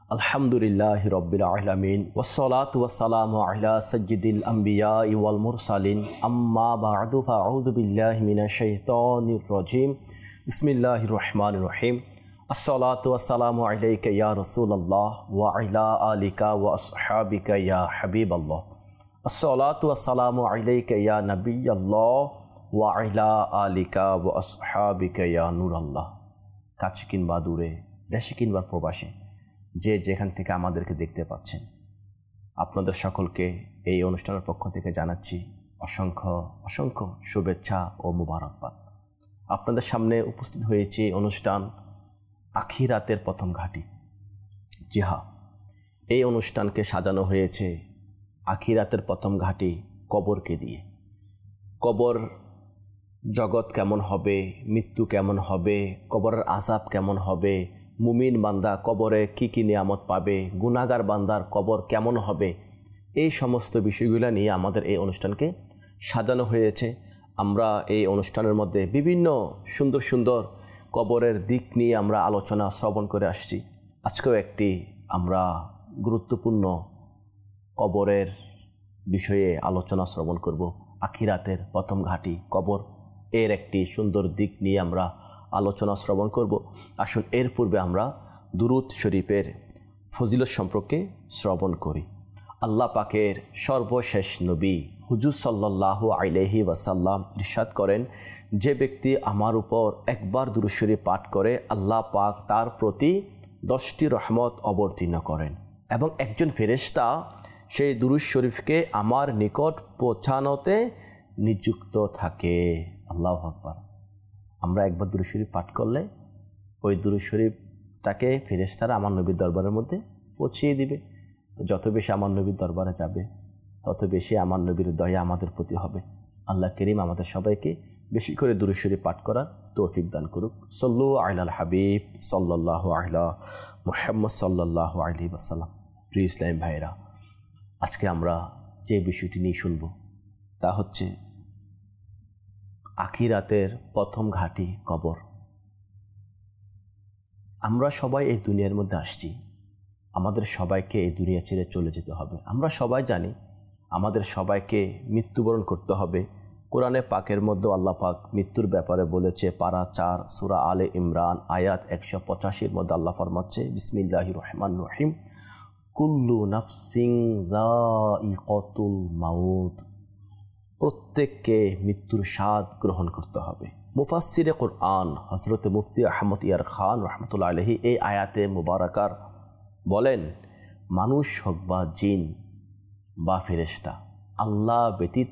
আলহামদুলিল্লাহি রাব্বিল আলামিন ওয়াসসালাতু ওয়াসসালামু আলা সাইয়্যিদিল আমবিয়াই ওয়াল মুরসালিন আম্মা বা'দু ফাআউযু বিল্লাহি মিনাশ শাইতানির রাজীম বিসমিল্লাহির রহমানির রহিম আসসালাতু ওয়াসসালামু আলাইকা ইয়া রাসূলুল্লাহ ওয়া আলা আলিকা ওয়া আসহাবিকা ইয়া হাবিবাল্লাহ আসসালাতু ওয়াসসালামু আলাইকা ইয়া নাবিয়াল্লাহ ওয়া আলা আলিকা ওয়া আসহাবিকা ইয়া নূরাল্লাহ। কাছে কিংবা দূরে, দেশে কিংবা প্রবাসে, যে যেখান থেকে আমাদেরকে দেখতে পাচ্ছেন, আপনাদের সকলকে এই অনুষ্ঠানের পক্ষ থেকে জানাচ্ছি অসংখ্য অসংখ্য শুভেচ্ছা ও মুবারকবাদ। আপনাদের সামনে উপস্থিত হয়েছে অনুষ্ঠান আখিরাতের প্রথম ঘাঁটি। জি হ্যাঁ, এই অনুষ্ঠানকে সাজানো হয়েছে আখিরাতের প্রথম ঘাঁটি কবরকে দিয়ে। কবর জগৎ কেমন হবে, মৃত্যু কেমন হবে, কবরের আযাব কেমন হবে, মুমিন বান্দা কবরে কি কি নিয়ামত পাবে, গুনাহগার বান্দার কবর কেমন হবে, এই সমস্ত বিষয়গুলো নিয়ে আমাদের এই অনুষ্ঠানকে সাজানো হয়েছে। আমরা এই অনুষ্ঠানের মধ্যে বিভিন্ন সুন্দর সুন্দর কবরের দিক নিয়ে আমরা আলোচনা শ্রবণ করে আসছি। আজকেও একটি আমরা গুরুত্বপূর্ণ কবরের বিষয়ে আলোচনা শ্রবণ করব। আখিরাতের প্রথম ঘাঁটি কবর, এর একটি সুন্দর দিক নিয়ে আমরা আলোচনা শ্রবণ করব। আসুন এর পূর্বে আমরা দুরূদ শরীফের ফজিলত সম্পর্কে শ্রবণ করি। আল্লাহ পাকের সর্বশেষ নবী হুজুর সাল্লাল্লাহু আলাইহি ওয়াসাল্লাম ইরশাদ করেন, যে ব্যক্তি আমার উপর একবার দুরূদ শরীফ পাঠ করে আল্লাহ পাক তার প্রতি 10টি রহমত অবতীর্ণ করেন এবং একজন ফেরেশতা সেই দুরূদ শরীফকে আমার নিকট পৌঁছানোতে নিযুক্ত থাকে। আল্লাহু আকবার। আমরা একবার দুরূদ শরীফ পাঠ করলে ওই দুরূদ শরীফটাকে ফেরেশতারা আমার নবীর দরবারের মধ্যে পৌঁছিয়ে দিবে। তো যত বেশি আমার নবীর দরবারে যাবে, তত বেশি আমার নবীর দয়া আমাদের প্রতি হবে। আল্লাহ করিম আমাদের সবাইকে বেশি করে দুরূদ শরীফ পাঠ করার তৌফিক দান করুক। সাল্লু আলাল হাবিব সাল্লাল্লাহু আলা মুহাম্মদ সাল্লাল্লাহু আলাইহি ওয়াসাল্লাম। প্রিয় ইসলাম ভাইরা, আজকে আমরা যে বিষয়টি নিয়ে শুনব তা হচ্ছে আখিরাতের প্রথম ঘাঁটি কবর। আমরা সবাই এই দুনিয়ার মধ্যে আসছি, আমাদের সবাইকে এই দুনিয়া ছেড়ে চলে যেতে হবে। আমরা সবাই জানি আমাদের সবাইকে মৃত্যুবরণ করতে হবে। কোরআনে পাকের মধ্যে আল্লাহ পাক মৃত্যুর ব্যাপারে বলেছে, পারা 4 সূরা আলে ইমরান আয়াত 185-র মধ্যে আল্লাহ ফরমাচ্ছে, বিসমিল্লাহির রহমানির রহিম, কুল্লু নাফসিন যায়িকাতুল মাউত। প্রত্যেককে মৃত্যুর স্বাদ গ্রহণ করতে হবে। মুফাসসিরে কোরআন হযরত মুফতি আহমদ ইয়ার খান রহমতুল্লাহ আলাইহি এই আয়াতে মুবারাকার বলেন, মানুষ হোক বা জিন বা ফেরেশতা, আল্লাহ ব্যতীত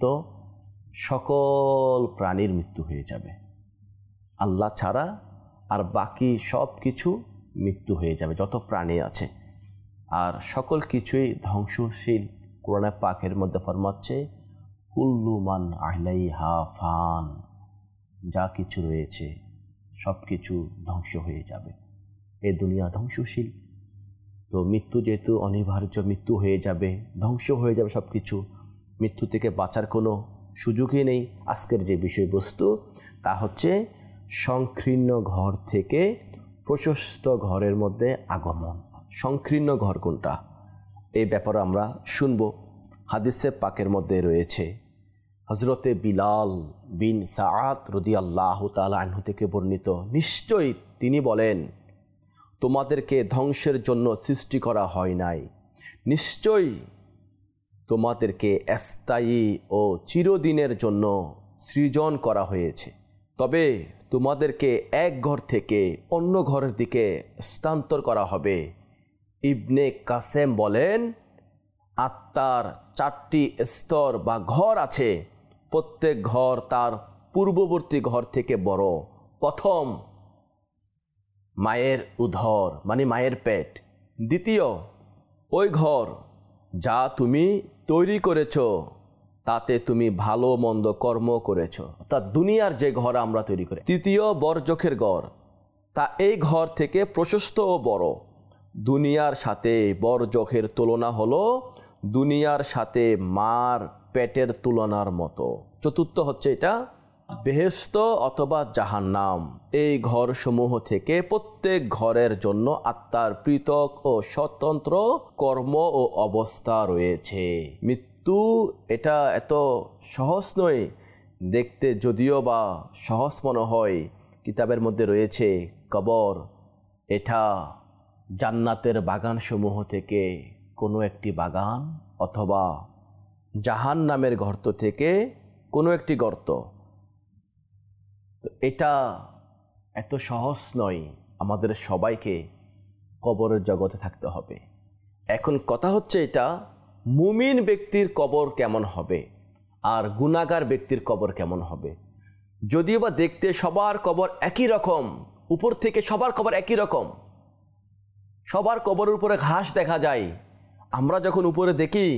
সকল প্রাণীর মৃত্যু হয়ে যাবে। আল্লাহ ছাড়া আর বাকি সব কিছু মৃত্যু হয়ে যাবে, যত প্রাণী আছে। আর সকল কিছুই ধ্বংসশীল। কোরআনে পাকের মধ্যে ফরমাচ্ছে, কুল্লু মান আলাইহা ফান। যা কিছু রয়েছে সব কিছু ধ্বংস হয়ে যাবে। এই দুনিয়া ধ্বংসশীল। তো মৃত্যু যেহেতু অনিবার্য, মৃত্যু হয়ে যাবে, ধ্বংস হয়ে যাবে সব কিছু, মৃত্যু থেকে বাঁচার কোনো সুযোগই নেই। আজকের যে বিষয়বস্তু তা হচ্ছে সংকীর্ণ ঘর থেকে প্রশস্ত ঘরের মধ্যে আগমন। সংকীর্ণ ঘর কোনটা, এই ব্যাপারে আমরা শুনব। হাদিসে পাকের মধ্যে রয়েছে হযরতে বিলাল বিন সাআদ রাদিয়াল্লাহু তাআলা আনহু থেকে বর্ণিত, নিশ্চয়ই তিনি বলেন, তোমাদেরকে ধ্বংসের জন্য সৃষ্টি করা হয় নাই, নিশ্চয়ই তোমাদেরকে স্থায়ী ও চিরদিনের জন্য সৃজন করা হয়েছে। তবে তোমাদেরকে এক ঘর থেকে অন্য ঘরের দিকে স্থানান্তর করা হবে। ইবনে কাসেম বলেন, আত্মার 4টি স্তর বা ঘর আছে, প্রত্যেক ঘর তার পূর্ববর্তী ঘর থেকে বড়। প্রথম মায়ের উদর মানে মায়ের পেট, দ্বিতীয় ওই ঘর যা তুমি তৈরি করেছ, তাতে তুমি ভালো মন্দ কর্ম করেছ, অর্থাৎ দুনিয়ার যে ঘর আমরা তৈরি করি। তৃতীয় বরজখের ঘর, তা এই ঘর থেকে প্রশস্ত ও বড়। দুনিয়ার সাথে বরজখের তুলনা হলো দুনিয়ার সাথে মার পেটের তুলনার মতো। চতুর্থ হচ্ছে এটা বেহেশত অথবা জাহান্নাম, এই ঘরসমূহ থেকে প্রত্যেক ঘরের জন্য আত্মার পৃথক ও স্বতন্ত্র কর্ম ও অবস্থা রয়েছে। মৃত্যু এটা এত সহজ নয় দেখতে, যদিও বা সহজ মনে হয়। কিতাবের মধ্যে রয়েছে কবর এটা জান্নাতের বাগানসমূহ থেকে কোনো একটি বাগান, অথবা জাহান্নামের গর্ত থেকে কোনো একটি গর্ত। তো এটা এত সহজ নয়, আমাদের সবাইকে কবরের জগতে থাকতে হবে। এখন কথা হচ্ছে এটা, মুমিন ব্যক্তির কবর কেমন হবে আর গুনাহগার ব্যক্তির কবর কেমন হবে। যদিও বা দেখতে সবার কবর একই রকম, উপর থেকে সবার কবর একই রকম, সবার কবরের উপরে ঘাস দেখা যায়। আমরা যখন উপরে দেখি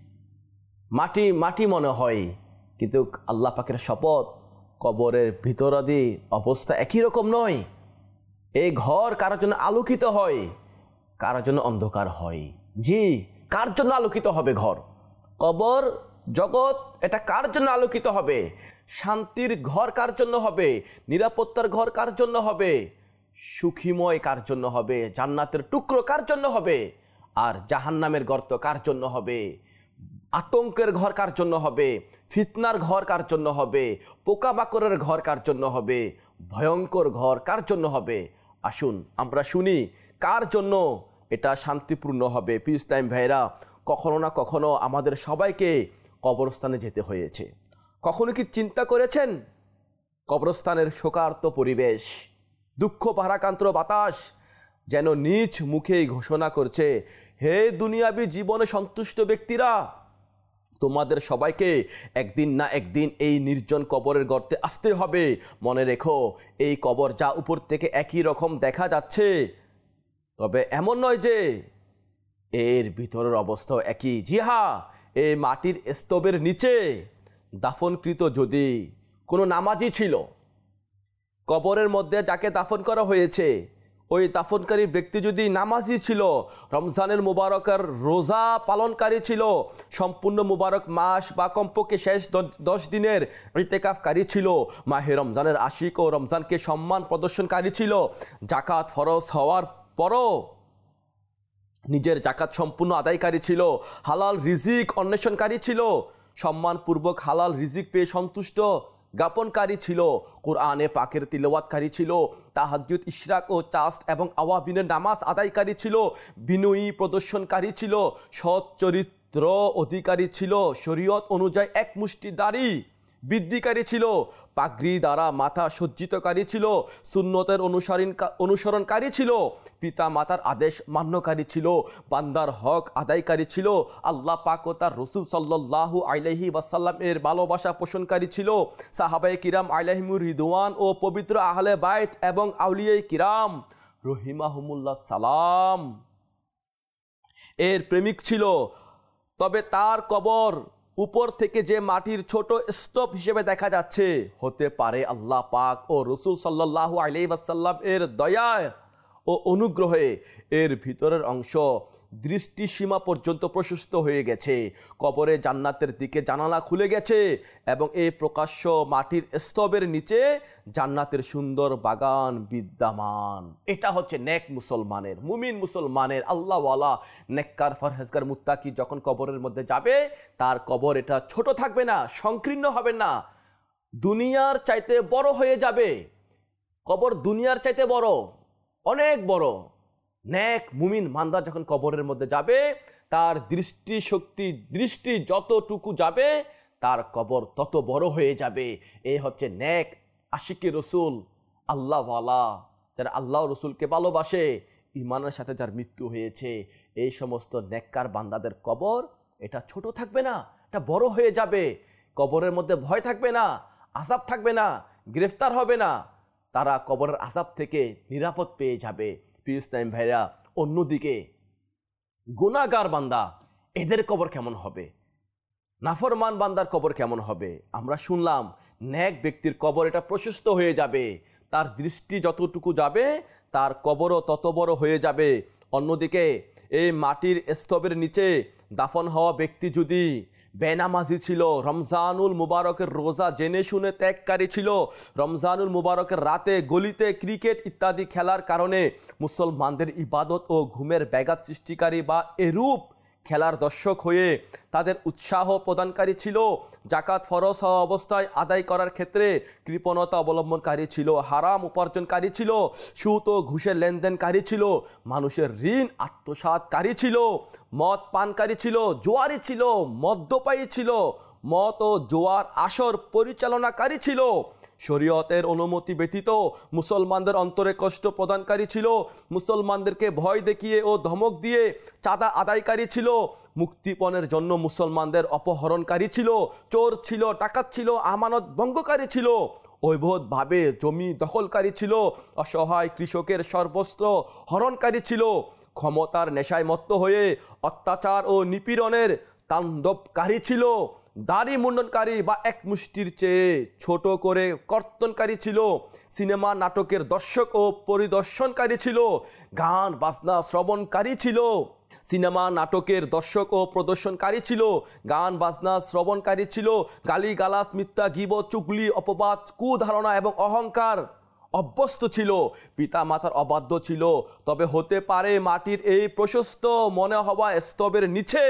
মাটি মাটি মনে হয়, কিন্তু আল্লাহ পাকের শপথ, কবরের ভিতরাদি অবস্থা একই রকম নয়। এই ঘর কারোর জন্য আলোকিত হয়, কারোর জন্য অন্ধকার হয়। জি, কার জন্য আলোকিত হবে ঘর? কবর জগৎ এটা কার জন্য আলোকিত হবে? শান্তির ঘর কার জন্য হবে? নিরাপত্তার ঘর কার জন্য হবে? সুখীময় কার জন্য হবে? জান্নাতের টুকরো কার জন্য হবে? আর জাহান্নামের গর্ত কার জন্য হবে? আতঙ্কের ঘর কার জন্য হবে? ফিতনার ঘর কার জন্য হবে? পোকামাকড়ের ঘর কার জন্য হবে? ভয়ঙ্কর ঘর কার জন্য হবে? আসুন আমরা শুনি কার জন্য এটা শান্তিপূর্ণ হবে। পিস টাইম ভাইরা, কখনো না কখনো আমাদের সবাইকে কবরস্থানে যেতে হয়েছে। কখনো কি চিন্তা করেছেন কবরস্থানের শোকার্ত পরিবেশ, দুঃখ ভারাক্রান্ত বাতাস যেন নিজ মুখেই ঘোষণা করছে, হে দুনিয়াবি জীবনে সন্তুষ্ট ব্যক্তিরা, তোমাদের সবাইকে একদিন না একদিন এই নির্জন কবরের গর্তে আসতে হবে। মনে রেখো, এই কবর যা উপর থেকে একই রকম দেখা যাচ্ছে, তবে এমন নয় যে এর ভিতরের অবস্থাও একই। জি হ্যাঁ, এই মাটির স্তবের নিচে দাফনকৃত যদি কোনো নামাজি ছিল, কবরের মধ্যে যাকে দাফন করা হয়েছে, ওই দাফনকারী ব্যক্তি যদি নামাজি ছিল, রমজানের মুবারকের রোজা পালনকারী ছিল, সম্পূর্ণ মুবারক মাস বা কমপক্ষে শেষ 10 দিনের ইতিকাফকারী ছিল, মাহে রমজানের আশিক ও রমজানকে সম্মান প্রদর্শনকারী ছিল, জাকাত ফরজ হওয়ার পরও নিজের জাকাত সম্পূর্ণ আদায়কারী ছিল, হালাল রিজিক অন্বেষণকারী ছিল, সম্মানপূর্বক হালাল রিজিক পেয়ে সন্তুষ্ট জ্ঞাপনকারী ছিল, কোরআনে পাকের তিলাওয়াতকারী ছিল, তাহাজ্জুদ, ইশরাক ও চাস্ত এবং আওয়াবিনের নামাজ আদায়কারী ছিল, বিনয়ী প্রদর্শনকারী ছিল, সৎ চরিত্র অধিকারী ছিল, শরীয়ত অনুযায়ী এক মুষ্টি দাড়ি বৃদ্ধিকারী ছিল, পাগড়ি দ্বারা মাথা সজ্জিতকারী ছিল, সুন্নতের অনুসরণকারী ছিল, পিতা মাতার আদেশ মান্যকারী ছিল, বান্দার হক আদায়কারী ছিল, আল্লাহ পাক ও তার রসুল সাল্লাল্লাহু আলাইহি ওয়াসাল্লাম এর ভালোবাসা পোষণকারী ছিল, সাহাবায়ে কিরাম আলাইহিমুর রিদওয়ান ও পবিত্র আহলে বাইত এবং আউলিয়ায়ে কিরাম রহিমাহুমুল্লাহ সালাম এর প্রেমিক ছিল। তবে তার কবর উপর থেকে যে মাটির ছোট স্তূপ হিসেবে দেখা যাচ্ছে, হতে পারে আল্লাহ পাক ও রসুল সাল্লাল্লাহু আলাইহি ওয়াসাল্লাম এর দয়ায় ও অনুগ্রহে এর ভিতরের অংশ দৃষ্টিসীমা পর্যন্ত প্রশস্ত হয়ে গেছে, কবরে জান্নাতের দিকে জানালা খুলে গেছে এবং এই প্রকাশ্য মাটির স্তবের নিচে জান্নাতের সুন্দর বাগান বিদ্যমান। এটা হচ্ছে নেক মুসলমানের, মুমিন মুসলমানের, আল্লাহওয়ালা নেককার ফরহেজগার মুত্তাকি যখন কবরের মধ্যে যাবে, তার কবর এটা ছোট থাকবে না, সংকীর্ণ হবে না, দুনিয়ার চাইতে বড় হয়ে যাবে। কবর দুনিয়ার চাইতে বড়, অনেক বড়। নেক মুমিন মান্দা যখন কবরের মধ্যে যাবে, তার দৃষ্টি যতটুকু যাবে, তার কবর তত বড় হয়ে যাবে। এই হচ্ছে নেক আশিকি রসুল, আল্লাহওয়ালা, যারা আল্লাহ রসুলকে ভালোবাসে, ইমানের সাথে যার মৃত্যু হয়েছে, এই সমস্ত নেককার বান্দাদের কবর এটা ছোট থাকবে না, এটা বড় হয়ে যাবে। কবরের মধ্যে ভয় থাকবে না, আযাব থাকবে না, গ্রেফতার হবে না, তারা কবরের আযাব থেকে নিরাপদ পেয়ে যাবে। পিস টাইম ভাইরা, অন্যদিকে গুনাহগার বান্দা, এদের কবর কেমন হবে? নাফরমান বান্দার কবর কেমন হবে? আমরা শুনলাম নেক ব্যক্তির কবর এটা প্রশস্ত হয়ে যাবে, তার দৃষ্টি যতটুকু যাবে তার কবরও তত বড় হয়ে যাবে। অন্যদিকে এই মাটির স্তবের নিচে দাফন হওয়া ব্যক্তি যদি বেনামাজি ছিল, রমজানুল মুবারকের রোজা জেনে শুনে ত্যাগকারী ছিল, রমজানুল মুবারকের রাতে গলিতে ক্রিকেট ইত্যাদি খেলার কারণে মুসলমানদের ইবাদত ও ঘুমের ব্যাঘাত সৃষ্টিকারী বা এরূপ খেলার দর্শক হয়ে তাদের উৎসাহ প্রদানকারী ছিল, জাকাত ফরজ হওয়া অবস্থায় আদায় করার ক্ষেত্রে কৃপণতা অবলম্বনকারী ছিল, হারাম উপার্জনকারী ছিল, সুদ ও ঘুষের লেনদেনকারী ছিল, মানুষের ঋণ আত্মসাৎকারী ছিল, মদ পানকারী ছিল, জোয়ারি ছিল, মদ্যপায়ী ছিল, মদ ও জোয়ার আসর পরিচালনাকারী ছিল, শরীয়তের অনুমতি ব্যতীত মুসলমানদের অন্তরে কষ্ট প্রদানকারী ছিল, মুসলমানদেরকে ভয় দেখিয়ে ও ধমক দিয়ে চাঁদা আদায়কারী ছিল, মুক্তিপণের জন্য মুসলমানদের অপহরণকারী ছিল, চোর ছিল, ডাকাত ছিল, আমানত ভঙ্গকারী ছিল, অবৈধভাবে জমি দখলকারী ছিল, অসহায় কৃষকের সর্বস্ব হরণকারী ছিল, ক্ষমতার নেশায় মত্ত হয়ে অত্যাচার ও নিপীড়নের তাণ্ডবকারী ছিল, দাড়ি মুন্ডনকারী বা এক মুষ্টির চেয়ে ছোট করে কর্তনকারী ছিল, সিনেমা নাটকের দর্শক ও পরিদর্শনকারী ছিল, গান বাজনা শ্রবণকারী ছিল, সিনেমা নাটকের দর্শক ও প্রদর্শনকারী ছিল, গান বাজনা শ্রবণকারী ছিল, গালিগালাজ মিথ্যা গীবত চুগলি অপবাদ কুধারণা এবং অহংকার অভ্যস্ত ছিল, পিতা মাতার অবাধ্য ছিল, তবে হতে পারে মাটির এই প্রশস্ত মনে হওয়া স্তবের নিচে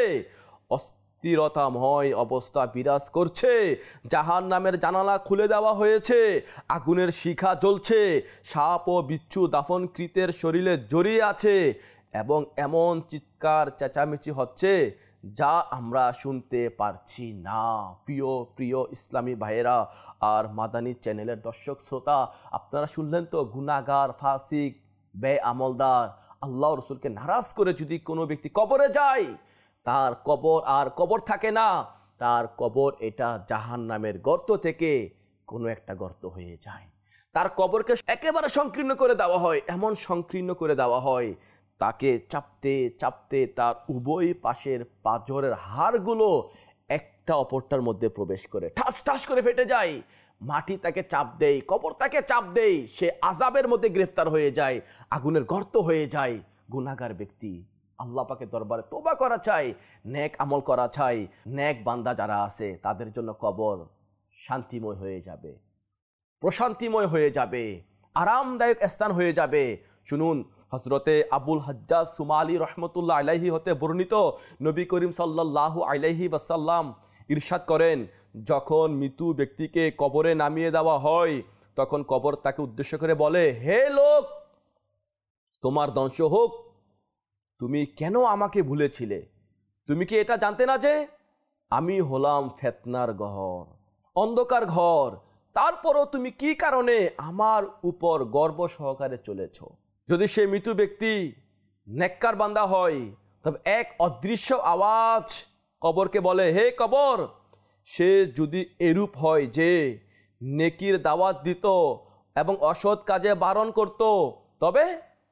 স্থিরতাময় অবস্থা বিরাজ করছে, জাহান্নামের জানালা খুলে দেওয়া হয়েছে, আগুনের শিখা জ্বলছে, সাপ ও বিচ্ছু দাফনকৃতের শরীরে জড়িয়ে আছে এবং এমন চিৎকার চেঁচামেচি হচ্ছে যা আমরা শুনতে পারছি না। প্রিয় প্রিয় ইসলামী ভাইয়েরা আর মাদানী চ্যানেলের দর্শক শ্রোতা, আপনারা শুনলেন তো, গুনাহগার, ফাসিক, বেআমলদার, আল্লাহ রসুলকে নারাজ করে যদি কোনো ব্যক্তি কবরে যায়, তার কবর আর কবর থাকে না, তার কবর এটা জাহান্নামের গর্ত থেকে কোনো একটা গর্ত হয়ে যায়। তার কবরকে একেবারে সংকীর্ণ করে দেওয়া হয়, এমন সংকীর্ণ করে দেওয়া হয় তাকে চাপতে চাপতে তার উভয় পাশের পাঁজরের হাড়গুলো একটা অপরটার মধ্যে প্রবেশ করে ঠাস ঠাস করে ফেটে যায়, মাটি তাকে চাপ দেয়, কবর তাকে চাপ দেয়, সে আযাবের মধ্যে গ্রেফতার হয়ে যায়, আগুনের গর্ত হয়ে যায়। গুনাহগার ব্যক্তি আল্লাহ পাকের দরবারে তওবা করা চাই, নেক আমল করা চাই, নেক বান্দা যারা আছে তাদের জন্য কবর শান্তিময় হয়ে যাবে, প্রশান্তিময় হয়ে যাবে, আরামদায়ক স্থান হয়ে যাবে। শুনুন, হযরতে আবুল হাজ্জাজ সুমালি রহমতুল্লাহ আলাইহি হতে বর্ণিত, নবী করিম সাল্লাল্লাহু আলাইহি ওয়াসাল্লাম ইরশাদ করেন, যখন মৃত্যু ব্যক্তিকে কবরে নামিয়ে দেওয়া হয় তখন কবর তাকে উদ্দেশ্য করে বলে, হে লোক, তোমার ধ্বংস হোক, তুমি কেন আমাকে ভুলেছিলে? তুমি কি এটা জানতে না যে আমি হলাম ফিতনার ঘর, অন্ধকার ঘর? তারপরও তুমি কি কারণে আমার উপর গর্ব সহকারে চলেছ? যদি সে মৃত্যু ব্যক্তি নেককার বান্দা হয়, তবে এক অদৃশ্য আওয়াজ কবরকে বলে, হে কবর, সে যদি এরূপ হয় যে নেকির দাওয়াত দিত এবং অসৎ কাজে বারণ করত, তবে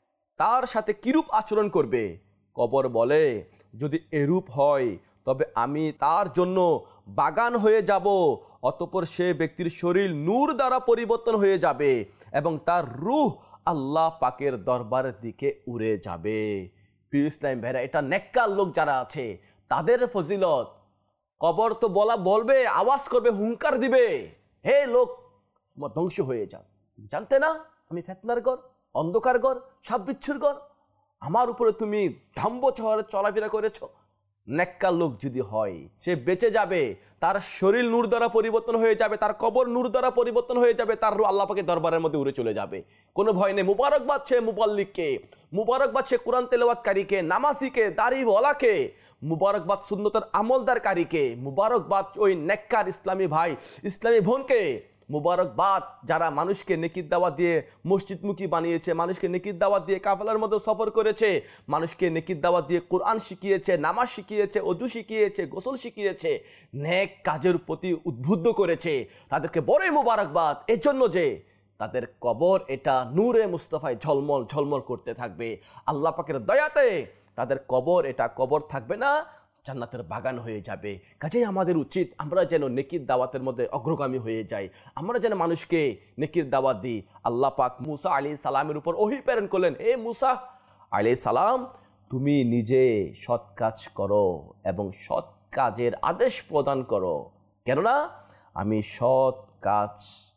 তার সাথে কিরূপ আচরণ করবে? কবর বলে, যদি এরূপ হয় তবে আমি তার জন্য বাগান হয়ে যাব, অতঃপর সে ব্যক্তির শরীর নূর দ্বারা পরিবর্তন হয়ে যাবে এবং তার রূহ আল্লাহ পাকের দরবারের দিকে উড়ে যাবে। প্রিয় ইসলাম ভাইরা, এটা নেককার লোক যারা আছে তাদের ফজিলত। কবর তো বলবে, আওয়াজ করবে, হুঙ্কার দিবে, হে লোক, তোমার ধ্বংস হয়ে যাও। জানতে না আমি ফিতনার ঘর, অন্ধকার ঘর, সাপ বিচ্ছুর ঘর? আমার উপরে তুমি ধাম্ব শহরে চলাফেরা করেছ। নেককার লোক যদি হয়, সে বেঁচে যাবে, তার শরীর নূর দ্বারা পরিবর্তন হয়ে যাবে, তার কবর নূর দ্বারা পরিবর্তন হয়ে যাবে, তার রূহ আল্লাহ পাকের দরবারের মধ্যে উড়ে চলে যাবে। কোনো ভয় নেই। মুবারকবাদ সে মুবাল্লিগকে, মুবারকবাদ সে কোরআন তেলাওয়াতকারীকে, নামাজিকে, দাড়িওয়ালাকে, মুবারকবাদ সুন্নতের আমলদারকারীকে, মুবারকবাদ ওই নেককার ইসলামী ভাই, ইসলামী বোনকে, মুবারকবাদ যারা মানুষকে নেকির দাওয়াত দিয়ে মসজিদমুখী বানিয়েছে, মানুষকে নেকির দাওয়াত দিয়ে কাফেলার মধ্যে সফর করেছে, মানুষকে নেকির দাওয়াত দিয়ে কোরআন শিখিয়েছে, নামাজ শিখিয়েছে, ওযু শিখিয়েছে, গোসল শিখিয়েছে, নেক কাজের প্রতি উদ্বুদ্ধ করেছে, তাদেরকে বড়ই মুবারকবাদ। এজন্য যে তাদের কবর এটা নূরে মুস্তাফায় ঝলমল ঝলমল করতে থাকবে। আল্লাহ পাকের দয়াতে তাদের কবর এটা কবর থাকবে না, জান্নাতের বাগান হয়ে যাবে। কাজেই আমাদের উচিত আমরা যেন নেকির দাওয়াতের মধ্যে অগ্রগামী হয়ে যাই, আমরা যেন মানুষকে নেকির দাওয়াত দিই। আল্লাহ পাক মুসা আলাইহিস সালামের উপর ওহী প্রেরণ করলেন, হে মুসা আলাইহিস সালাম, তুমি নিজে সৎ কাজ করো এবং সৎ কাজের আদেশ প্রদান করো, কেননা আমি সৎ কাজ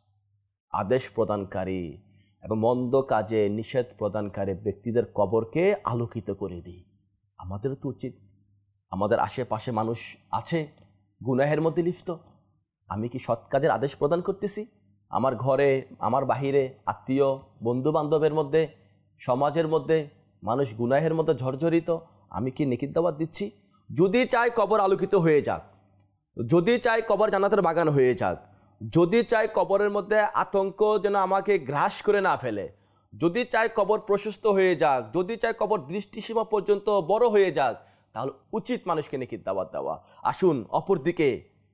আদেশ প্রদানকারী এবং মন্দ কাজে নিষেধ প্রদানকারী ব্যক্তিদের কবরকে আলোকিত করে দিই। আমাদের তো উচিত, আমাদের আশেপাশে মানুষ আছে গুনাহের মধ্যে লিপ্ত, আমি কি সৎ কাজের আদেশ প্রদান করতেছি? আমার ঘরে, আমার বাহিরে, আত্মীয় বন্ধু বান্ধবের মধ্যে, সমাজের মধ্যে মানুষ গুনাহের মধ্যে জর্জরিত, আমি কি নেকির দাওয়াত দিচ্ছি? যদি চাই কবর আলোকিত হয়ে যাক, যদি চাই কবর জান্নাতের বাগান হয়ে যাক, যদি চাই কবরের মধ্যে আতঙ্ক যেন আমাকে গ্রাস করে না ফেলে, যদি চাই কবর প্রশস্ত হয়ে যাক, যদি চাই কবর দৃষ্টিসীমা পর্যন্ত বড় হয়ে যাক, তাহলে উচিত মানুষকে নেকির দাওয়াত দেওয়া। আসুন, অপরদিকে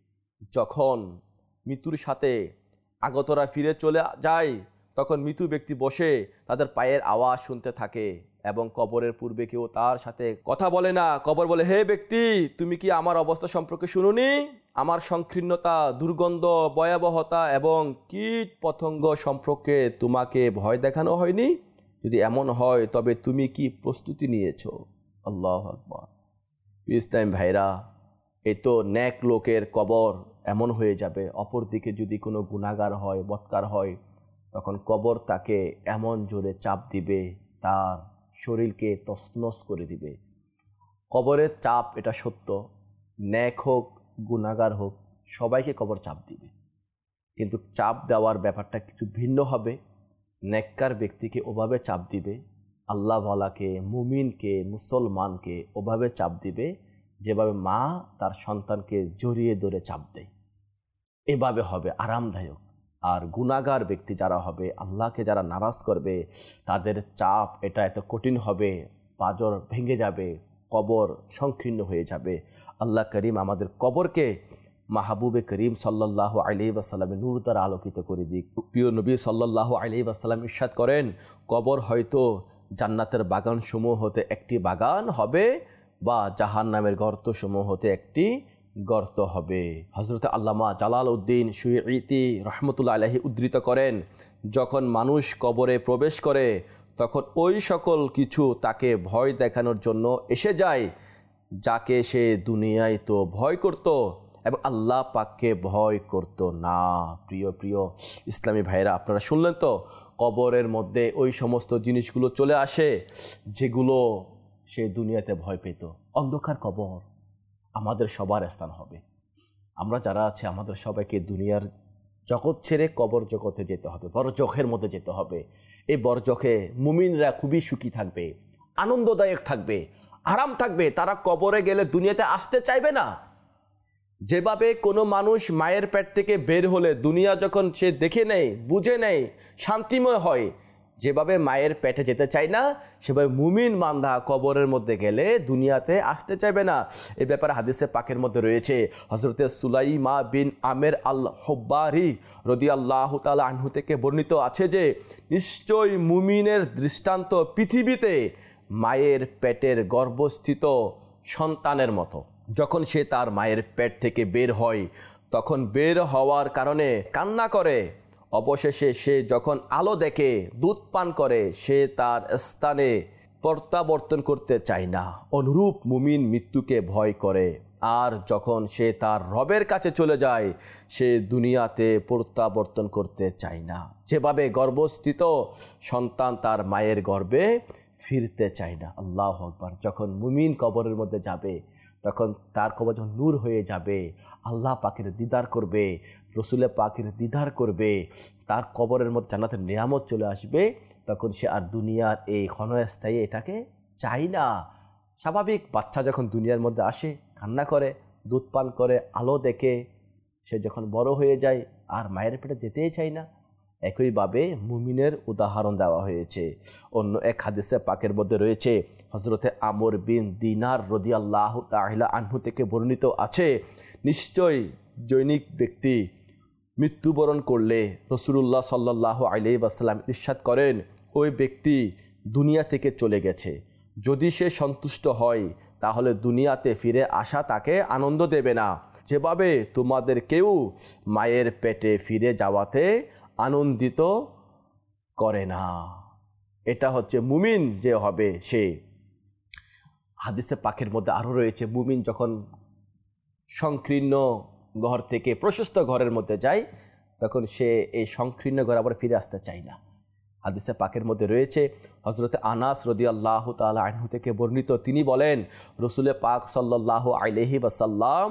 যখন মৃত্যুর সাথে আগতরা ফিরে চলে যায়, তখন মৃত্যু ব্যক্তি বসে তাদের পায়ের আওয়াজ শুনতে থাকে এবং কবরের পূর্বে কেউ তার সাথে কথা বলে না। কবর বলে, হে ব্যক্তি, তুমি কি আমার অবস্থা সম্পর্কে শুনুনি? আমার সংকীর্ণতা, দুর্গন্ধ, ভয়াবহতা এবং কীট পতঙ্গ সম্পর্কে তোমাকে ভয় দেখানো হয়নি? যদি এমন হয় তবে তুমি কি প্রস্তুতি নিয়েছো? আল্লাহু আকবার। ইসলাম ভাইরা, এ তো নেক লোকের কবর এমন হয়ে যাবে। অপরদিকে যদি কোনো গুনাহগার হয়, বদকার হয়, তখন কবর তাকে এমন জোরে চাপ দিবে, তার শরীরকে তছনছ করে দিবে। কবরের চাপ, এটা সত্য, নেক হোক গুনাহগার হোক সবাইকে কবর চাপ দিবে, কিন্তু চাপ দেওয়ার ব্যাপারটা কিছু ভিন্ন হবে। নেককার ব্যক্তিকে ওভাবে চাপ দিবে, আল্লাহওয়ালাকে, মুমিনকে, মুসলমানকে ওভাবে চাপ দিবে যেভাবে মা তার সন্তানকে জড়িয়ে ধরে চাপ দেয়, এভাবে হবে আরামদায়ক। আর গুনাহগার ব্যক্তি যারা হবে, আল্লাহকে যারা নারাজ করবে, তাদের চাপ এটা এত কঠিন হবে, পাঁজর ভেঙে যাবে, কবর সংকীর্ণ হয়ে যাবে। আল্লাহ করিম আমাদের কবরকে মাহবুবে করিম সাল্লাল্লাহু আলাইহি ওয়াসাল্লামের নূর দ্বারা আলোকিত করে দিক। প্রিয় নবী সাল্লাল্লাহু আলাইহি ওয়াসাল্লাম ইরশাদ করেন, কবর হয়তো জান্নাতের বাগান সমূহ হতে একটি বাগান হবে বা জাহান্নামের গর্ত সমূহ হতে একটি গর্ত হবে। হযরত আল্লামা জালাল উদ্দিন সুয়ুতি রহমতুল্লাহ আলাইহি উদ্ধৃত করেন, যখন মানুষ কবরে প্রবেশ করে তখন ওই সকল কিছু তাকে ভয় দেখানোর জন্য এসে যায় যাকে সে দুনিয়ায় তো ভয় করত এবং আল্লাহ পাককে ভয় করত না। প্রিয় প্রিয় ইসলামী ভাইরা, আপনারা শুনলেন তো, কবরের মধ্যে ওই সমস্ত জিনিসগুলো চলে আসে যেগুলো সে দুনিয়াতে ভয় পেত। অন্ধকার কবর আমাদের সবার স্থান হবে। আমরা যারা আছে আমাদের সবাইকে দুনিয়ার জগৎ ছেড়ে কবর জগতে যেতে হবে, বরজখের মধ্যে যেতে হবে। এই বরজখে মুমিনরা খুবই সুখী থাকবে, আনন্দদায়ক থাকবে, আরাম থাকবে। তারা কবরে গেলে দুনিয়াতে আসতে চাইবে না। যেভাবে কোনো মানুষ মায়ের পেট থেকে বের হলে দুনিয়া যখন সে দেখে নেয়, বুঝে নেয়, শান্তিময় হয়, যেভাবে মায়ের পেটে যেতে চায় না, সেভাবে মুমিন বান্দা কবরের মধ্যে গেলে দুনিয়াতে আসতে চাইবে না। এই ব্যাপারে হাদিসে পাকের মধ্যে রয়েছে, হযরতে সুলাইমা বিন আমের আল হুব্বারি রাদিয়াল্লাহু তাআলা আনহু থেকে বর্ণিত আছে যে, নিশ্চয়ই মুমিনের দৃষ্টান্ত পৃথিবীতে মায়ের পেটের গর্ভস্থিত সন্তানের মতো। যখন সে তার মায়ের পেট থেকে বের হয়, তখন বের হওয়ার কারণে কান্না করে, অবশেষে সে যখন আলো দেখে, দুধ পান করে, সে তার স্থানে প্রত্যাবর্তন করতে চায় না। অনুরূপ মুমিন মৃত্যুকে ভয় করে, আর যখন সে তার রবের কাছে চলে যায়, সে দুনিয়াতে প্রত্যাবর্তন করতে চায় না। যেভাবে গর্ভস্থিত সন্তান তার মায়ের গর্ভে ফিরতে চায় না। আল্লাহু আকবার। যখন মুমিন কবরের মধ্যে যাবে, তখন তার কবর যখন নূর হয়ে যাবে, আল্লাহ পাকের দিদার করবে, রসুলের পাকের দিদার করবে, তার কবরের মধ্যে জান্নাতের নিয়ামত চলে আসবে, তখন সে আর দুনিয়ার এই ক্ষণস্থায়ী এটাকে চাই না। স্বাভাবিক বাচ্চা যখন দুনিয়ার মধ্যে আসে, কান্না করে, দুধ পান করে, আলো দেখে, সে যখন বড় হয়ে যায় আর মায়ের পেটে যেতেই চায় না। একইভাবে মুমিনের উদাহরণ দেওয়া হয়েছে। অন্য এক হাদিসে পাকের মধ্যে রয়েছে, হযরতে আমর বিন দিনার রাদিয়াল্লাহু তাআলা আনহু থেকে বর্ণিত আছে, নিশ্চয় জৈনিক ব্যক্তি মৃত্যুবরণ করলে রাসূলুল্লাহ সাল্লাল্লাহু আলাইহি ওয়াসাল্লাম ইরশাদ করেন, ওই ব্যক্তি দুনিয়া থেকে চলে গেছে। যদি সে সন্তুষ্ট হয়, তাহলে দুনিয়াতে ফিরে আসা তাকে আনন্দ দেবে না, যেভাবে তোমাদের কেউ মায়ের পেটে ফিরে যাওয়াতে আনন্দিত করে না। এটা হচ্ছে মুমিন যে হবে সে। হাদিসে পাকের মধ্যে আরও রয়েছে, মুমিন যখন সংকীর্ণ ঘর থেকে প্রশস্ত ঘরের মধ্যে যায়, তখন সে এই সংকীর্ণ ঘরে আবার ফিরে আসতে চায় না। হাদিসে পাকের মধ্যে রয়েছে, হযরত আনাস রাদিয়াল্লাহু তাআলা আনহু থেকে বর্ণিত, তিনি বলেন রাসূল পাক সাল্লাল্লাহু আলাইহি ওয়াসাল্লাম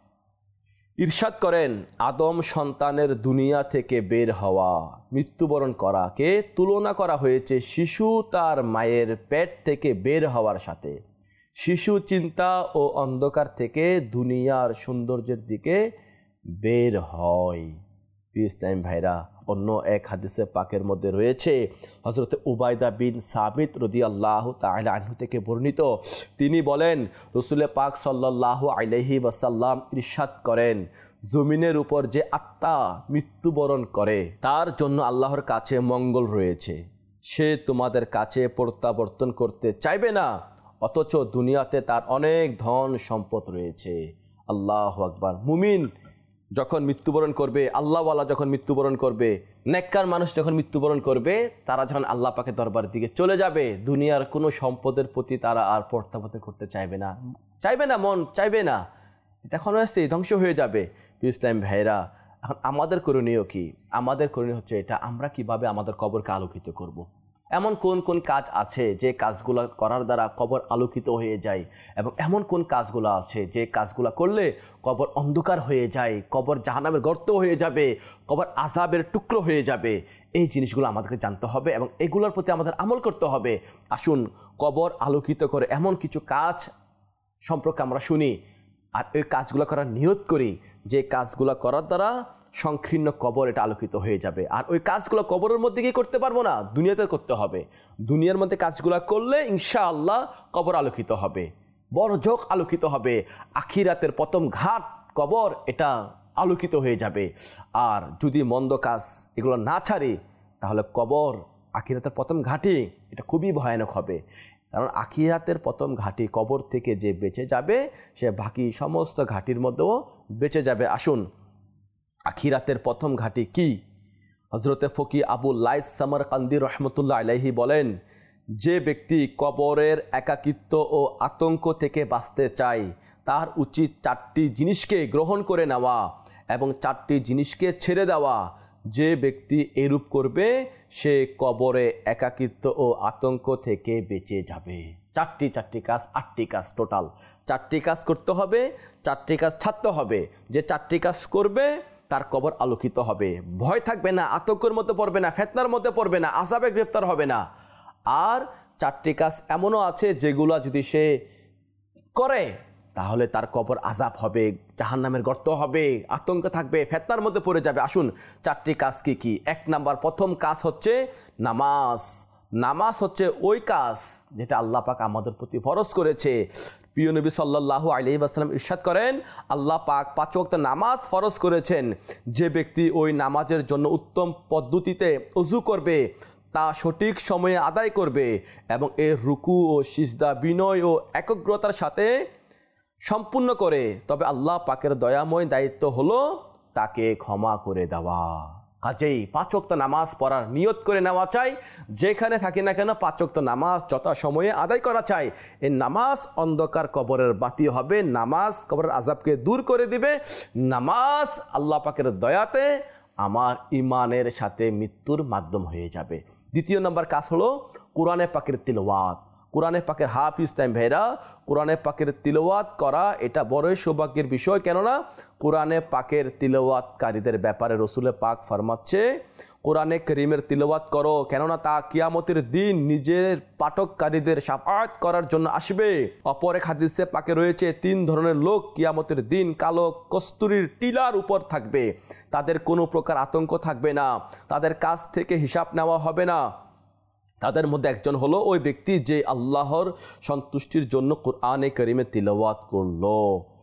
ইরশাদ করেন, আদম সন্তানের দুনিয়া থেকে বের হওয়া, মৃত্যুবরণ করাকে তুলনা করা হয়েছে শিশু তার মায়ের পেট থেকে বের হওয়ার সাথে। শিশু চিন্তা ও অন্ধকার থেকে দুনিয়ার সৌন্দর্যের দিকে বের হয়। ইসলাম ভাইরা, অন্য এক হাদিসে পাকের মধ্যে রয়েছে, হযরত উবাইদা বিন সামিত রাদিয়াল্লাহু তাআলা আনহু থেকে বর্ণিত, তিনি বলেন রাসূল পাক সাল্লাল্লাহু আলাইহি ওয়াসাল্লাম ইরশাদ করেন, জমিনের উপর যে আত্মা মৃত্যুবরণ করে তার জন্য আল্লাহর কাছে মঙ্গল রয়েছে। সে তোমাদের কাছে প্রত্যাবর্তন করতে চাইবে না, অথচ দুনিয়াতে তার অনেক ধন সম্পদ রয়েছে। আল্লাহু আকবার। মুমিন যখন মৃত্যুবরণ করবে, আল্লাহওয়ালা যখন মৃত্যুবরণ করবে, নেককার মানুষ যখন মৃত্যুবরণ করবে, তারা যখন আল্লাহ পাকের দরবারের দিকে চলে যাবে, দুনিয়ার কোনো সম্পদের প্রতি তারা আর প্রত্যাবর্তন করতে চাইবে না, মন চাইবে না, এটা ক্ষণস্থায়ী ধ্বংস হয়ে যাবে। ইসলাম ভাইরা, এখন আমাদের করণীয় কি? আমাদের করণীয় হচ্ছে এটা, আমরা কিভাবে আমাদের কবরকে আলোকিত করব। এমন কোন কোন কাজ আছে যে কাজগুলো করার দ্বারা কবর আলোকিত হয়ে যায়, এবং এমন কোন কাজগুলো আছে যে কাজগুলো করলে কবর অন্ধকার হয়ে যায়, কবর জাহান্নামের গর্ত হয়ে যাবে, কবর আযাবের টুকরো হয়ে যাবে। এই জিনিসগুলো আমাদেরকে জানতে হবে এবং এগুলোর প্রতি আমাদের আমল করতে হবে। আসুন কবর আলোকিত করে এমন কিছু কাজ সম্পর্কে আমরা শুনি, আর ওই কাজগুলো করার নিয়ত করি, যে কাজগুলো করার দ্বারা সংকীর্ণ কবর এটা আলোকিত হয়ে যাবে। আর ওই কাজগুলো কবরের মধ্যে গিয়ে করতে পারবো না, দুনিয়াতে করতে হবে। দুনিয়ার মধ্যে কাজগুলো করলে ইনশাআল্লাহ কবর আলোকিত হবে, বরজখ আলোকিত হবে, আখিরাতের প্রথম ঘাট কবর এটা আলোকিত হয়ে যাবে। আর যদি মন্দ কাজ এগুলো না ছাড়ি, তাহলে কবর আখিরাতের প্রথম ঘাটি এটা খুবই ভয়ানক হবে। কারণ আখিরাতের প্রথম ঘাটি কবর থেকে যে বেঁচে যাবে, সে বাকি সমস্ত ঘাটির মধ্যেও বেঁচে যাবে। আসুন, আখিরাতের প্রথম ঘাটি কি? হযরতে ফকি আবু লাইস সামারকান্দি রহমতুল্লাহ আলাইহি বলেন, যে ব্যক্তি কবরের একাকিত্ব ও আতঙ্ক থেকে বাঁচতে চায়, তার উচিত 4টি জিনিসকে গ্রহণ করে নেওয়া এবং 4টি জিনিসকে ছেড়ে দেওয়া। যে ব্যক্তি এরূপ করবে, সে কবরে একাকিত্ব ও আতঙ্ক থেকে বেঁচে যাবে। 4টি কাজ, 8টি কাজ, টোটাল 4টি কাজ করতে হবে, 4টি কাজ ছাড়তে হবে। যে 4টি কাজ করবে তার কবর আলোকিত হবে, ভয় থাকবে না, আতঙ্কের মধ্যে পড়বে না, ফিতনার মধ্যে পড়বে না, আযাবে গ্রেফতার হবে না। আর 4টি কাজ এমনও আছে যেগুলো যদি সে করে, তাহলে তার কবর আযাব হবে, জাহান্নামের গর্ত হবে, আতঙ্ক থাকবে, ফিতনার মধ্যে পড়ে যাবে। আসুন 4টি কাজ কি কি? 1 নাম্বার, প্রথম কাজ হচ্ছে নামাজ। নামাজ হচ্ছে ওই কাজ যেটা আল্লাহ পাক আমাদের প্রতি ফরজ করেছে। প্রিয় নবী সাল্লাল্লাহু আলাইহি ওয়াসাল্লাম ইরশাদ করেন, আল্লাহ পাক 5 ওয়াক্ত নামাজ ফরজ করেছেন। যে ব্যক্তি ওই নামাজের জন্য উত্তম পদ্ধতিতে ওযু করবে, তা সঠিক সময়ে আদায় করবে এবং এর রুকু ও সিজদা বিনয় ও একাগ্রতার সাথে সম্পূর্ণ করে, তবে আল্লাহ পাকের দয়াময় দায়িত্ব হলো তাকে ক্ষমা করে দেওয়া। কাজেই 5 ওয়াক্ত নামাজ পড়ার নিয়ত করে নেওয়া চাই। যেখানে থাকি না কেন 5 ওয়াক্ত নামাজ যথাসময়ে আদায় করা চাই। এই নামাজ অন্ধকার কবরের বাতি হবে, নামাজ কবরের আযাবকে দূর করে দিবে, নামাজ আল্লাহ পাকের দয়াতে আমার ইমানের সাথে মৃত্যুর মাধ্যম হয়ে যাবে। 2 নম্বর কাজ হলো কোরআনে পাকের তিলাওয়াত। কোরআনে পাকের হাফিজ টাইম ভাইরা, কোরআনে পাকের তিলাওয়াত করা এটা বড়ই সৌভাগ্যের বিষয়। কেননা কোরআনে পাকের তিলাওয়াতকারীদের ব্যাপারে রাসূল পাক ফরমাচ্ছে, কোরআনে কারীমের তিলাওয়াত করো, কেননা তা কিয়ামতের দিন নিজের পাঠককারীদের শাফাআত করার জন্য আসবে। অপর এক হাদিসে পাকে রয়েছে, 3 ধরনের লোক কিয়ামতের দিন কালো কস্তুরীর টিলার উপর থাকবে, তাদের কোনো প্রকার আতঙ্ক থাকবে না, তাদের কাছ থেকে হিসাব নেওয়া হবে না। তাদের মধ্যে একজন হলো ওই ব্যক্তি যে আল্লাহর সন্তুষ্টির জন্য কোরআনে কারীমে তিলাওয়াত করলো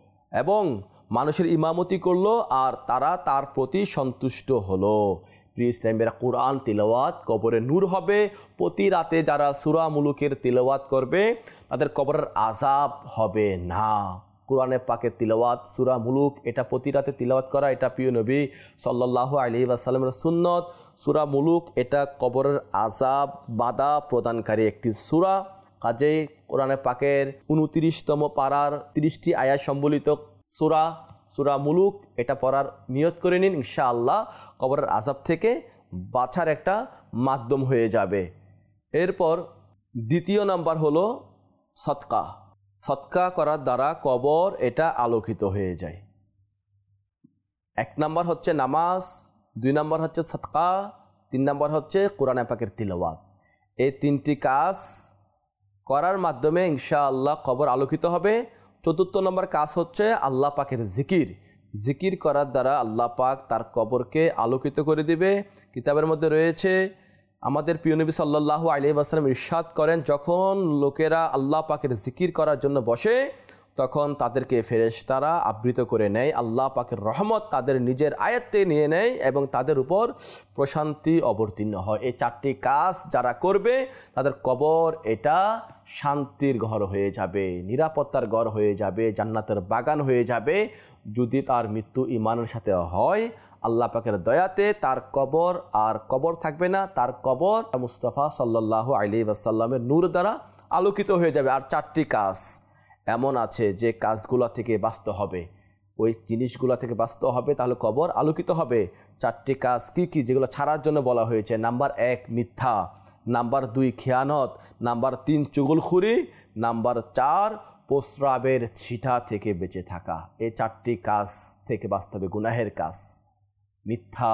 এবং মানুষের ইমামতি করলো, আর তারা তার প্রতি সন্তুষ্ট হলো। প্রিয় ইসলামীরা, কোরআন তিলাওয়াত কবরে নূর হবে। প্রতি রাতে যারা সূরা মুলুকের তিলাওয়াত করবে, তাদের কবরের আযাব হবে না। কোরআনে পাকের তিলাওয়াত সূরা মুলুক এটা প্রতি রাতে তিলাওয়াত করা, এটা প্রিয় নবী সাল্লাল্লাহু আলাইহি ওয়াসাল্লামের সুন্নত। সূরা মুলুক এটা কবরের আযাব বাধা প্রদানকারী একটি সূরা। কাজেই কোরআনে পাকের 29তম পারার 30টি আয়াত সম্বলিত সূরা সূরা মুলুক এটা পড়ার নিয়ত করে নিন, ইনশাআল্লাহ কবরের আযাব থেকে বাঁচার একটা মাধ্যম হয়ে যাবে। এরপর দ্বিতীয় নাম্বার হলো সদকা। সদকা করার দ্বারা কবর এটা আলোকিত হয়ে যায়। 1 নাম্বার হচ্ছে নামাজ, 2 নাম্বার হচ্ছে সদকা, 3 নাম্বার হচ্ছে কোরআনে পাকের তিলাওয়াত। এই 3টি কাজ করার মাধ্যমে ইনশাআল্লাহ কবর আলোকিত হবে। 4র্থ নম্বর কাজ হচ্ছে আল্লাহ পাকের জিকির। জিকির করার দ্বারা আল্লাহ পাক তার কবরকে আলোকিত করে দিবে। কিতাবের মধ্যে রয়েছে, আমাদের প্রিয় নবী সাল্লাল্লাহু আলাইহি ওয়াসাল্লাম ইরশাদ করেন, যখন লোকেরা আল্লাহ পাকের জিকির করার জন্য বসে তখন তাদেরকে ফেরেশতারা আবৃত করে নেয়, আল্লাহ পাকের রহমত তাদের নিজের আয়ত্তে নিয়ে নেয় এবং তাদের উপর প্রশান্তি অবতীর্ণ হয়। এই 4টি কাজ যারা করবে তাদের কবর এটা শান্তির ঘর হয়ে যাবে, নিরাপত্তার ঘর হয়ে যাবে, জান্নাতের বাগান হয়ে যাবে। যদি তার মৃত্যু ঈমানের সাথে হয়, আল্লাহ পাকের দয়াতে তার কবর আর কবর থাকবে না, তার কবর মুস্তাফা সাল্লাল্লাহু আলাইহি ওয়াসাল্লামের নূর দ্বারা আলোকিত হয়ে যাবে। আর 4টি কাজ এমন আছে যে কাজগুলো থেকে বাঁচতে হবে, ওই জিনিসগুলো থেকে বাঁচতে হবে, তাহলে কবর আলোকিত হবে। 4টি কাজ কি কি যেগুলো ছাড়ার জন্য বলা হয়েছে? নাম্বার 1 মিথ্যা, নাম্বার 2 খেয়ানত, নাম্বার 3 চুগলখুরি, নাম্বার 4 প্রস্রাবের ছিটা থেকে বেঁচে থাকা। এই 4টি কাজ থেকে বাঁচতে হবে, গুনাহের কাজ। মিথ্যা,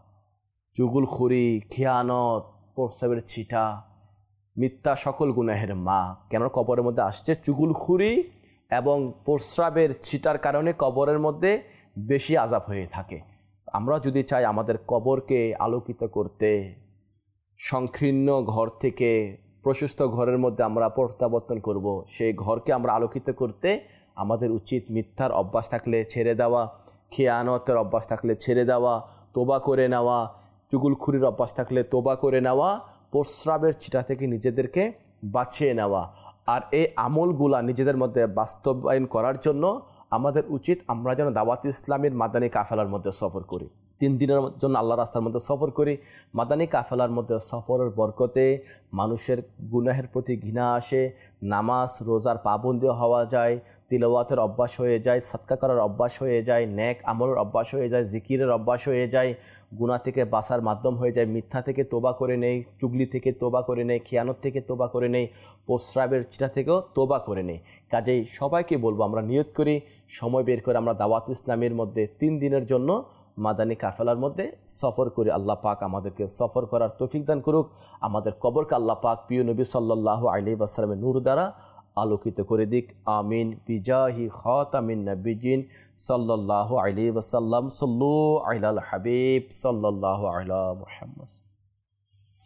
চুগলখুরি, খেয়ানত, প্রস্রাবের ছিটা। মিথ্যা সকল গুনাহের মা। কেন কবরের মধ্যে আসছে? চুগলখুরি এবং প্রস্রাবের ছিটার কারণে কবরের মধ্যে বেশি আযাব হয়ে থাকে। আমরা যদি চাই আমাদের কবরকে আলোকিত করতে, সংকীর্ণ ঘর থেকে প্রশস্ত ঘরের মধ্যে আমরা প্রত্যাবর্তন করব, সেই ঘরকে আমরা আলোকিত করতে আমাদের উচিত মিথ্যার অভ্যাস থাকলে ছেড়ে দেওয়া, খেয়ানতের অভ্যাস থাকলে ছেড়ে দেওয়া, তোবা করে নেওয়া, চুগলখুরির অভ্যাস থাকলে তোবা করে নেওয়া, প্রস্রাবের ছিটা থেকে নিজেদেরকে বাঁচিয়ে নেওয়া। আর এই আমলগুলা নিজেদের মধ্যে বাস্তবায়ন করার জন্য আমাদের উচিত আমরা যেন দাওয়াত ইসলামের মাদানী কাফেলার মধ্যে সফর করি। 3 দিনের জন্য আল্লাহ রাস্তার মধ্যে সফর করি। মাদানী কাফেলার মধ্যে সফরের বরকতে মানুষের গুনাহের প্রতি ঘৃণা আসে, নামাজ রোজার পাবন্দি হওয়া যায়, তিলাওয়াতের অভ্যাস হয়ে যায়, সদকা করার অভ্যাস হয়ে যায়, নেক আমলের অভ্যাস হয়ে যায়, জিকিরের অভ্যাস হয়ে যায়, গুনাহ থেকে বাঁচার মাধ্যম হয়ে যায়, মিথ্যা থেকে তোবা করে নেই, চুগলি থেকে তোবা করে নেই, খেয়ানত থেকে তোবা করে নেই, প্রস্রাবের চিটা থেকেও তোবা করে নেই। কাজেই সবাইকে বলবো আমরা নিয়ত করি, সময় বের করে আমরা দাওয়াত ইসলামের মধ্যে 3 দিনের জন্য মাদানী কাফেলার মধ্যে সফর করি। আল্লাহ পাক আমাদেরকে সফর করার তৌফিক দান করুক। আমাদের কবরকে আল্লাহ পাক প্রিয় নবী সাল্লাল্লাহু আলাইহি ওয়াসাল্লামের নূর দ্বারা আলোকিত করে দিক। আমিন। বিজাহি খাতামিন নবিয়্যিন সাল্লাল্লাহু আলাইহি ওয়াসাল্লাম। সাল্লু আলাল হাবিব সাল্লাল্লাহু আলা মুহাম্মদ।